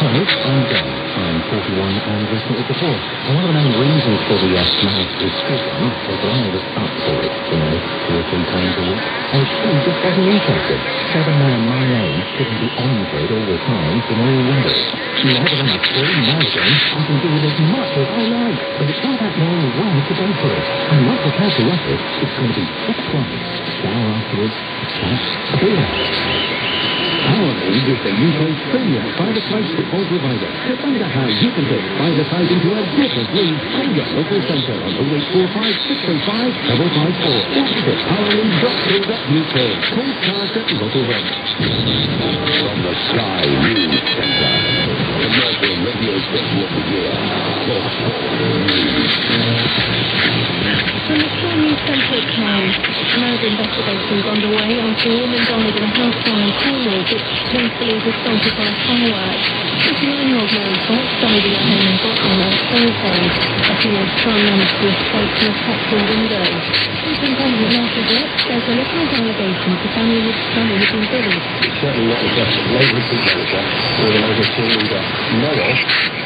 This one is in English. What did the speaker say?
Hello, I'm Dan. I'm 41 and recently before. And one of the main reasons for the mouth restriction was that I was up for it, 2 or 3 times a week. And she just wasn't interested. Said a man my age shouldn't be on for it all the time from all windows. Now that I'm a full man, I can do it as much as I like. But it's not that long way to go for it. And not prepared to rock it, it's going to be 6 months. Shower afterwards, chat, beer. Powerleague is the UK's premier private-side football provider. To find out how you can take private-side into a different league, call your local centre on 0845 605 554 or visit powerleague.co.uk. Cold cards at local ranks. From the Sky News Centre, Commercial Radio Station of the Year. From the Sky News Centre at Clyde, murder investigations underway after a woman died in a house fire in Cornwall, which police believe was started by a firework. 59-year-old Mary Fox died in her home in Boston on Thursday. A teenage son managed to escape from a top-floor window. Superintendent Marshall Brett says there are no allegations the family had been bullied. It's certainly not just a neighbourhood manager or the local team leader know of.